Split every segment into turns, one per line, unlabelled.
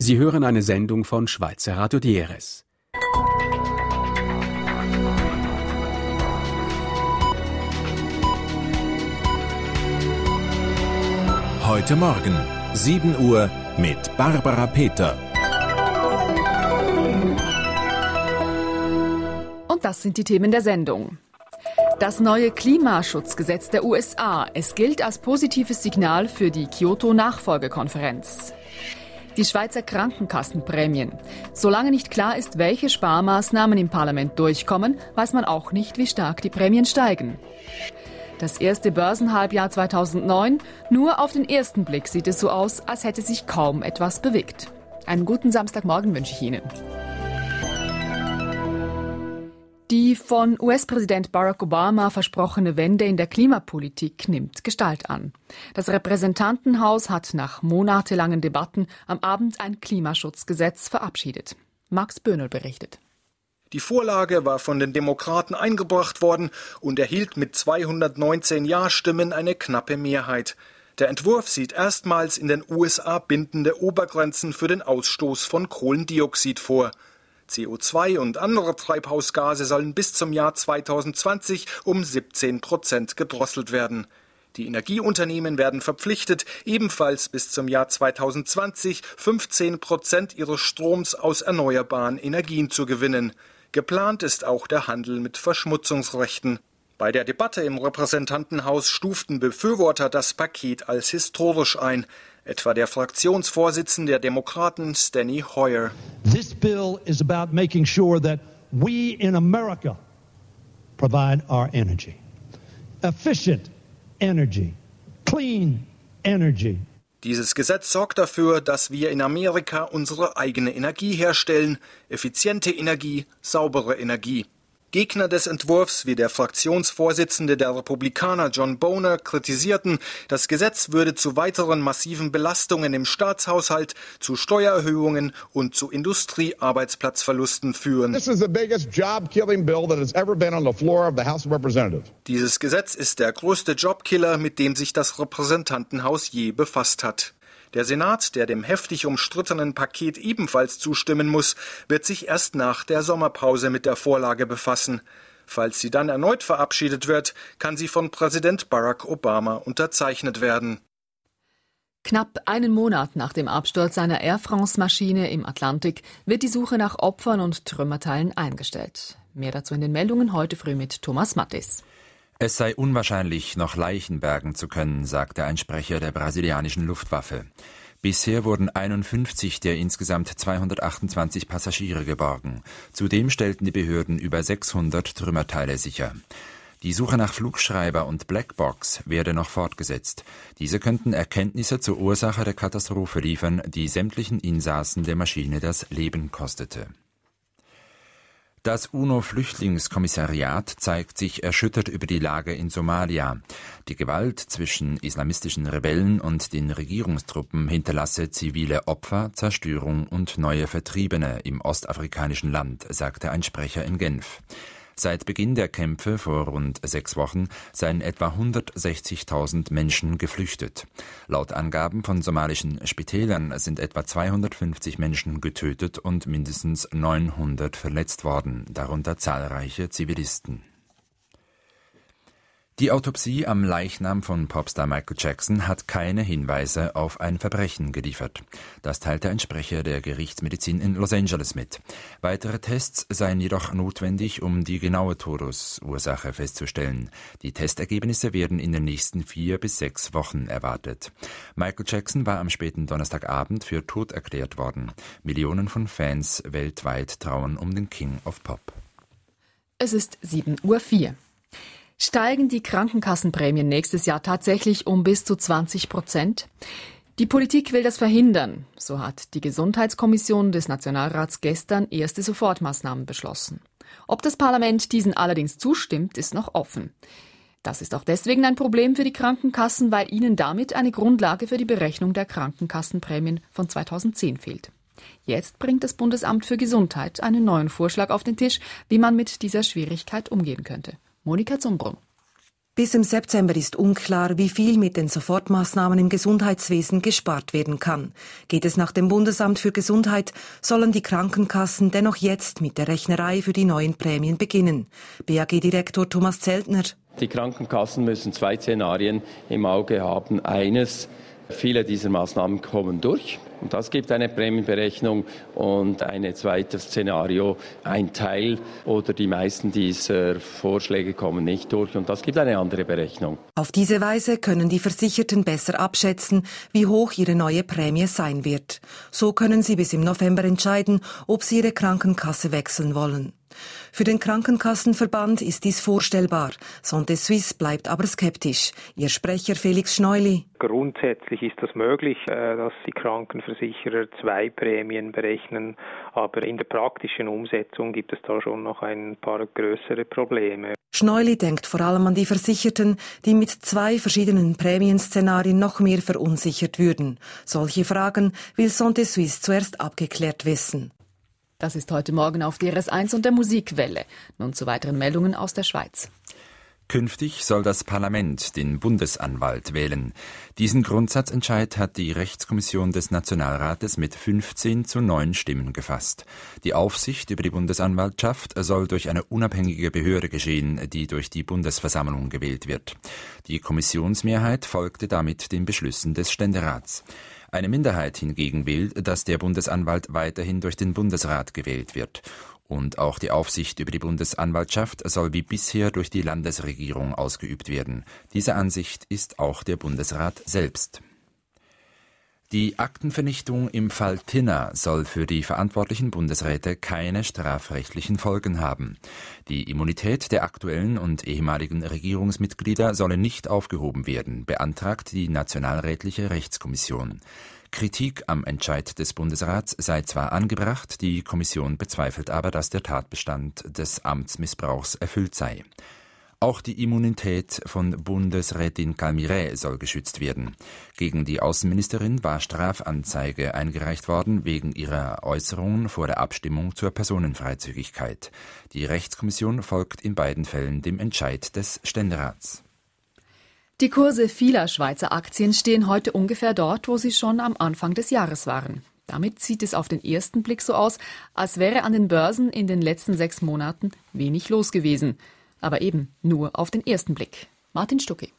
Sie hören eine Sendung von Schweizer Radio DRS.
Heute Morgen, 7 Uhr mit Barbara Peter.
Und das sind die Themen der Sendung. Das neue Klimaschutzgesetz der USA. Es gilt als positives Signal für die Kyoto-Nachfolgekonferenz. Die Schweizer Krankenkassenprämien. Solange nicht klar ist, welche Sparmaßnahmen im Parlament durchkommen, weiß man auch nicht, wie stark die Prämien steigen. Das erste Börsenhalbjahr 2009. Nur auf den ersten Blick sieht es so aus, als hätte sich kaum etwas bewegt. Einen guten Samstagmorgen wünsche ich Ihnen. Die von US-Präsident Barack Obama versprochene Wende in der Klimapolitik nimmt Gestalt an. Das Repräsentantenhaus hat nach monatelangen Debatten am Abend ein Klimaschutzgesetz verabschiedet. Max Böhnel berichtet.
Die Vorlage war von den Demokraten eingebracht worden und erhielt mit 219 Ja-Stimmen eine knappe Mehrheit. Der Entwurf sieht erstmals in den USA bindende Obergrenzen für den Ausstoß von Kohlendioxid vor. CO2 und andere Treibhausgase sollen bis zum Jahr 2020 um 17% gedrosselt werden. Die Energieunternehmen werden verpflichtet, ebenfalls bis zum Jahr 2020 15% ihres Stroms aus erneuerbaren Energien zu gewinnen. Geplant ist auch der Handel mit Verschmutzungsrechten. Bei der Debatte im Repräsentantenhaus stuften Befürworter das Paket als historisch ein. Etwa der Fraktionsvorsitzende der Demokraten Steny Hoyer.
This bill is about making sure that we in America provide our energy. Efficient energy, clean energy.
Dieses Gesetz sorgt dafür, dass wir in Amerika unsere eigene Energie herstellen. Effiziente Energie, saubere Energie. Gegner des Entwurfs wie der Fraktionsvorsitzende der Republikaner John Boehner kritisierten, das Gesetz würde zu weiteren massiven Belastungen im Staatshaushalt, zu Steuererhöhungen und zu Industriearbeitsplatzverlusten führen. Dieses Gesetz ist der größte Jobkiller, mit dem sich das Repräsentantenhaus je befasst hat. Der Senat, der dem heftig umstrittenen Paket ebenfalls zustimmen muss, wird sich erst nach der Sommerpause mit der Vorlage befassen. Falls sie dann erneut verabschiedet wird, kann sie von Präsident Barack Obama unterzeichnet werden.
Knapp einen Monat nach dem Absturz einer Air France-Maschine im Atlantik wird die Suche nach Opfern und Trümmerteilen eingestellt. Mehr dazu in den Meldungen heute früh mit Thomas Mattis.
Es sei unwahrscheinlich, noch Leichen bergen zu können, sagte ein Sprecher der brasilianischen Luftwaffe. Bisher wurden 51 der insgesamt 228 Passagiere geborgen. Zudem stellten die Behörden über 600 Trümmerteile sicher. Die Suche nach Flugschreiber und Blackbox werde noch fortgesetzt. Diese könnten Erkenntnisse zur Ursache der Katastrophe liefern, die sämtlichen Insassen der Maschine das Leben kostete. Das UNO-Flüchtlingskommissariat zeigt sich erschüttert über die Lage in Somalia. Die Gewalt zwischen islamistischen Rebellen und den Regierungstruppen hinterlasse zivile Opfer, Zerstörung und neue Vertriebene im ostafrikanischen Land, sagte ein Sprecher in Genf. Seit Beginn der Kämpfe vor rund 6 Wochen seien etwa 160.000 Menschen geflüchtet. Laut Angaben von somalischen Spitälern sind etwa 250 Menschen getötet und mindestens 900 verletzt worden, darunter zahlreiche Zivilisten. Die Autopsie am Leichnam von Popstar Michael Jackson hat keine Hinweise auf ein Verbrechen geliefert. Das teilte ein Sprecher der Gerichtsmedizin in Los Angeles mit. Weitere Tests seien jedoch notwendig, um die genaue Todesursache festzustellen. Die Testergebnisse werden in den nächsten 4 bis 6 Wochen erwartet. Michael Jackson war am späten Donnerstagabend für tot erklärt worden. Millionen von Fans weltweit trauern um den King of Pop.
Es ist 7:04 Uhr. Steigen die Krankenkassenprämien nächstes Jahr tatsächlich um bis zu 20%? Die Politik will das verhindern. So hat die Gesundheitskommission des Nationalrats gestern erste Sofortmaßnahmen beschlossen. Ob das Parlament diesen allerdings zustimmt, ist noch offen. Das ist auch deswegen ein Problem für die Krankenkassen, weil ihnen damit eine Grundlage für die Berechnung der Krankenkassenprämien von 2010 fehlt. Jetzt bringt das Bundesamt für Gesundheit einen neuen Vorschlag auf den Tisch, wie man mit dieser Schwierigkeit umgehen könnte. Monika Zumbrunn.
Bis im September ist unklar, wie viel mit den Sofortmaßnahmen im Gesundheitswesen gespart werden kann. Geht es nach dem Bundesamt für Gesundheit, sollen die Krankenkassen dennoch jetzt mit der Rechnerei für die neuen Prämien beginnen. BAG-Direktor Thomas Zeltner.
Die Krankenkassen müssen 2 Szenarien im Auge haben. Eines, viele dieser Maßnahmen kommen durch. Und das gibt eine Prämienberechnung. Und ein zweites Szenario, ein Teil oder die meisten dieser Vorschläge kommen nicht durch. Und das gibt eine andere Berechnung.
Auf diese Weise können die Versicherten besser abschätzen, wie hoch ihre neue Prämie sein wird. So können sie bis im November entscheiden, ob sie ihre Krankenkasse wechseln wollen. Für den Krankenkassenverband ist dies vorstellbar. Santé Suisse bleibt aber skeptisch. Ihr Sprecher Felix Schneuli.
Grundsätzlich ist das möglich, dass die Krankenversicherer 2 Prämien berechnen, aber in der praktischen Umsetzung gibt es da schon noch ein paar größere Probleme.
Schneuli denkt vor allem an die Versicherten, die mit 2 verschiedenen Prämienszenarien noch mehr verunsichert würden. Solche Fragen will Santé Suisse zuerst abgeklärt wissen.
Das ist heute Morgen auf DRS1 und der Musikwelle. Nun zu weiteren Meldungen aus der Schweiz.
Künftig soll das Parlament den Bundesanwalt wählen. Diesen Grundsatzentscheid hat die Rechtskommission des Nationalrates mit 15:9 Stimmen gefasst. Die Aufsicht über die Bundesanwaltschaft soll durch eine unabhängige Behörde geschehen, die durch die Bundesversammlung gewählt wird. Die Kommissionsmehrheit folgte damit den Beschlüssen des Ständerats. Eine Minderheit hingegen will, dass der Bundesanwalt weiterhin durch den Bundesrat gewählt wird. Und auch die Aufsicht über die Bundesanwaltschaft soll wie bisher durch die Landesregierung ausgeübt werden. Dieser Ansicht ist auch der Bundesrat selbst. Die Aktenvernichtung im Fall Tinner soll für die verantwortlichen Bundesräte keine strafrechtlichen Folgen haben. Die Immunität der aktuellen und ehemaligen Regierungsmitglieder solle nicht aufgehoben werden, beantragt die Nationalrätliche Rechtskommission. Kritik am Entscheid des Bundesrats sei zwar angebracht, die Kommission bezweifelt aber, dass der Tatbestand des Amtsmissbrauchs erfüllt sei. Auch die Immunität von Bundesrätin Calmiret soll geschützt werden. Gegen die Außenministerin war Strafanzeige eingereicht worden wegen ihrer Äußerungen vor der Abstimmung zur Personenfreizügigkeit. Die Rechtskommission folgt in beiden Fällen dem Entscheid des Ständerats.
Die Kurse vieler Schweizer Aktien stehen heute ungefähr dort, wo sie schon am Anfang des Jahres waren. Damit sieht es auf den ersten Blick so aus, als wäre an den Börsen in den letzten 6 Monaten wenig los gewesen. Aber eben nur auf den ersten Blick. Martin Stucki.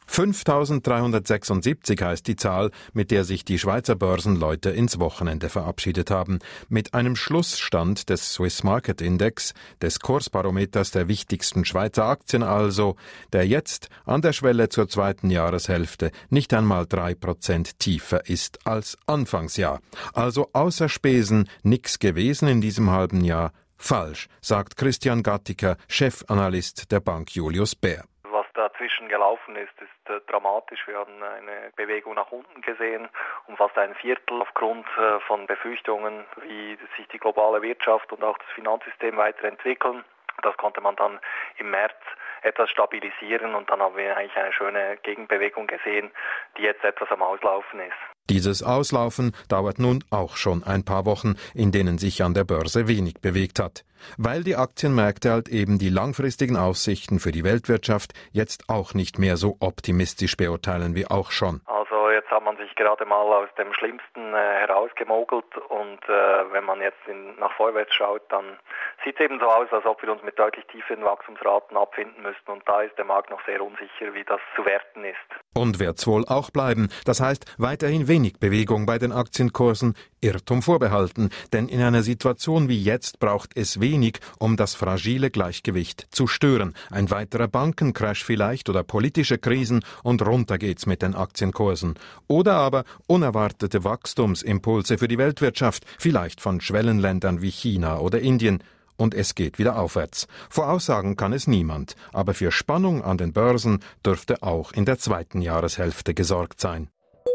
5.376 heißt die Zahl, mit der sich die Schweizer Börsenleute ins Wochenende verabschiedet haben. Mit einem Schlussstand des Swiss Market Index, des Kursbarometers der wichtigsten Schweizer Aktien also, der jetzt an der Schwelle zur 2. Jahreshälfte nicht einmal 3% tiefer ist als Anfangsjahr. Also außer Spesen nix gewesen in diesem halben Jahr. Falsch, sagt Christian Gattiker, Chefanalyst der Bank Julius Baer.
Was dazwischen gelaufen ist dramatisch. Wir haben eine Bewegung nach unten gesehen, um fast ein Viertel aufgrund von Befürchtungen, wie sich die globale Wirtschaft und auch das Finanzsystem weiterentwickeln. Das konnte man dann im März etwas stabilisieren und dann haben wir eigentlich eine schöne Gegenbewegung gesehen, die jetzt etwas am Auslaufen ist.
Dieses Auslaufen dauert nun auch schon ein paar Wochen, in denen sich an der Börse wenig bewegt hat. Weil die Aktienmärkte halt eben die langfristigen Aussichten für die Weltwirtschaft jetzt auch nicht mehr so optimistisch beurteilen wie auch schon.
Also jetzt hat man sich gerade mal aus dem Schlimmsten herausgemogelt und wenn man jetzt nach vorwärts schaut, dann sieht es eben so aus, als ob wir uns mit deutlich tieferen Wachstumsraten abfinden müssten und da ist der Markt noch sehr unsicher, wie das zu werten ist.
Und wird's wohl auch bleiben. Das heißt, weiterhin wenig Bewegung bei den Aktienkursen, Irrtum vorbehalten, denn in einer Situation wie jetzt braucht es wenig, um das fragile Gleichgewicht zu stören. Ein weiterer Bankencrash vielleicht oder politische Krisen und runter geht's mit den Aktienkursen. Oder aber unerwartete Wachstumsimpulse für die Weltwirtschaft, vielleicht von Schwellenländern wie China oder Indien. Und es geht wieder aufwärts. Voraussagen kann es niemand, aber für Spannung an den Börsen dürfte auch in der 2. Jahreshälfte gesorgt sein.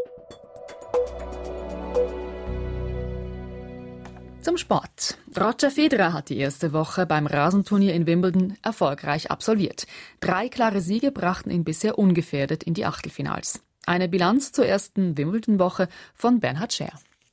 Zum Sport. Roger Federer hat die erste Woche beim Rasenturnier in Wimbledon erfolgreich absolviert. 3 klare Siege brachten ihn bisher ungefährdet in die Achtelfinals. Eine Bilanz zur ersten Wimbledon-Woche von Bernhard Scher.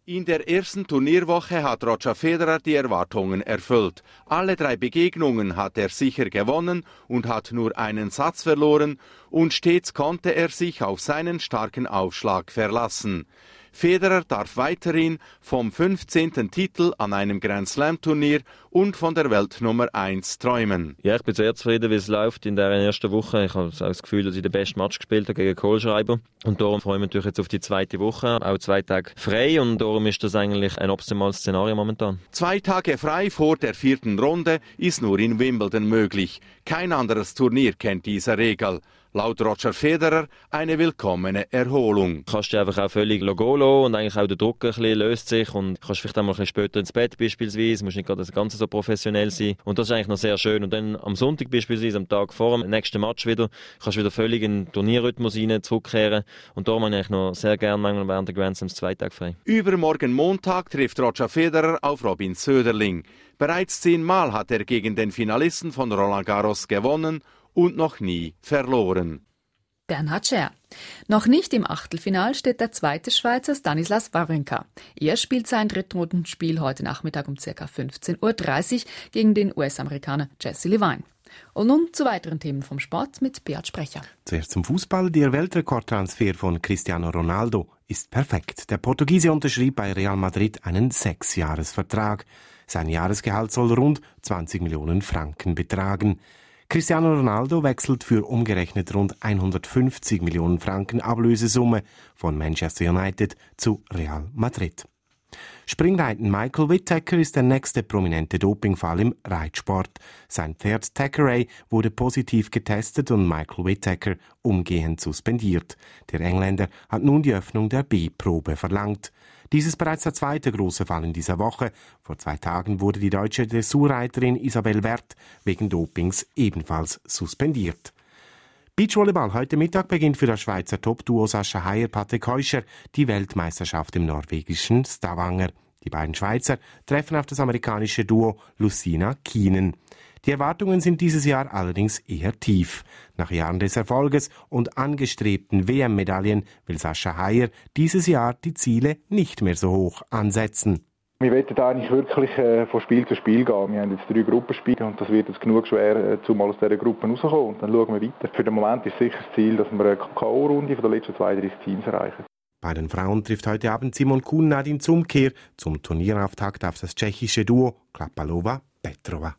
In der ersten Turnierwoche hat Roger Federer die Erwartungen erfüllt. Alle 3 Begegnungen hat er sicher gewonnen und hat nur einen Satz verloren und stets konnte er sich auf seinen starken Aufschlag verlassen. Federer darf weiterhin vom 15. Titel an einem Grand-Slam-Turnier und von der Weltnummer 1 träumen.
Ja, ich bin sehr zufrieden, wie es läuft in der ersten Woche. Ich habe auch das Gefühl, dass ich den besten Match gespielt habe gegen Kohlschreiber. Und darum freue ich mich natürlich jetzt auf die zweite Woche. Auch 2 Tage frei und darum ist das eigentlich ein optimales Szenario momentan.
2 Tage frei vor der 4. Runde ist nur in Wimbledon möglich. Kein anderes Turnier kennt diese Regel. Laut Roger Federer eine willkommene Erholung.
Du kannst dich einfach auch völlig gehen lassen und eigentlich auch der Druck ein bisschen löst sich und kannst vielleicht auch mal ein bisschen später ins Bett beispielsweise, musst nicht gerade das Ganze so professionell sein und das ist eigentlich noch sehr schön. Und dann am Sonntag beispielsweise, am Tag vor dem nächsten Match wieder, kannst du wieder völlig in den Turnierrhythmus rein zurückkehren und darum habe ich eigentlich noch sehr gerne manchmal während der Grand Slams 2 Tage frei.
Übermorgen Montag trifft Roger Federer auf Robin Söderling. Bereits 10 Mal hat er gegen den Finalisten von Roland Garros gewonnen und noch nie verloren.
Bernhard Scher. Noch nicht im Achtelfinal steht der zweite Schweizer Stanislas Wawrinka. Er spielt sein Drittrundenspiel heute Nachmittag um ca. 15:30 Uhr gegen den US-Amerikaner Jesse Levine. Und nun zu weiteren Themen vom Sport mit Beat Sprecher.
Zuerst zum Fußball. Der Weltrekordtransfer von Cristiano Ronaldo ist perfekt. Der Portugiese unterschrieb bei Real Madrid einen 6-Jahres-Vertrag. Sein Jahresgehalt soll rund 20 Millionen Franken betragen. Cristiano Ronaldo wechselt für umgerechnet rund 150 Millionen Franken Ablösesumme von Manchester United zu Real Madrid. Springreiten Michael Whittaker ist der nächste prominente Dopingfall im Reitsport. Sein Pferd Thackeray wurde positiv getestet und Michael Whittaker umgehend suspendiert. Der Engländer hat nun die Öffnung der B-Probe verlangt. Dies ist bereits der zweite große Fall in dieser Woche. Vor 2 Tagen wurde die deutsche Dressurreiterin Isabel Werth wegen Dopings ebenfalls suspendiert. Beachvolleyball. Heute Mittag beginnt für das Schweizer Top-Duo Sascha Haier-Patrick Heuscher die Weltmeisterschaft im norwegischen Stavanger. Die beiden Schweizer treffen auf das amerikanische Duo Lucina Kienen. Die Erwartungen sind dieses Jahr allerdings eher tief. Nach Jahren des Erfolges und angestrebten WM-Medaillen will Sascha Haier dieses Jahr die Ziele nicht mehr so hoch ansetzen.
Wir wollen eigentlich wirklich von Spiel zu Spiel gehen. Wir haben jetzt 3 Gruppenspiele und das wird jetzt genug schwer, zumal aus dieser Gruppe rauszukommen. Und dann schauen wir weiter. Für den Moment ist sicher das Ziel, dass wir eine K.O.-Runde von den letzten 32 Teams erreichen.
Bei den Frauen trifft heute Abend Simon Kuhn Nadine Zumkehr zum Turnierauftakt auf das tschechische Duo Klapalova-Petrova.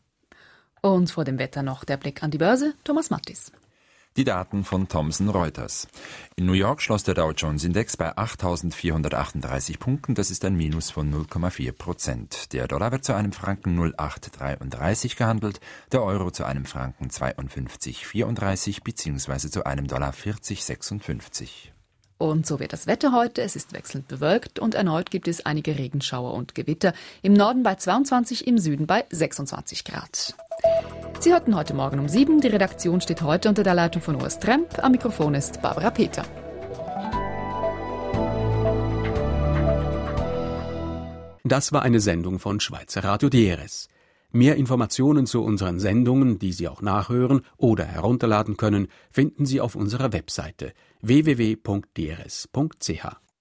Und vor dem Wetter noch der Blick an die Börse. Thomas Mattis.
Die Daten von Thomson Reuters. In New York schloss der Dow Jones Index bei 8.438 Punkten. Das ist ein Minus von 0,4%. Der Dollar wird zu einem Franken 0,833 gehandelt, der Euro zu einem Franken 52,34 bzw. zu einem Dollar 40,56.
Und so wird das Wetter heute. Es ist wechselnd bewölkt und erneut gibt es einige Regenschauer und Gewitter. Im Norden bei 22, im Süden bei 26 Grad. Sie hörten heute Morgen um 7. Die Redaktion steht heute unter der Leitung von Urs Tremp. Am Mikrofon ist Barbara Peter.
Das war eine Sendung von Schweizer Radio DRS. Mehr Informationen zu unseren Sendungen, die Sie auch nachhören oder herunterladen können, finden Sie auf unserer Webseite www.drs.ch.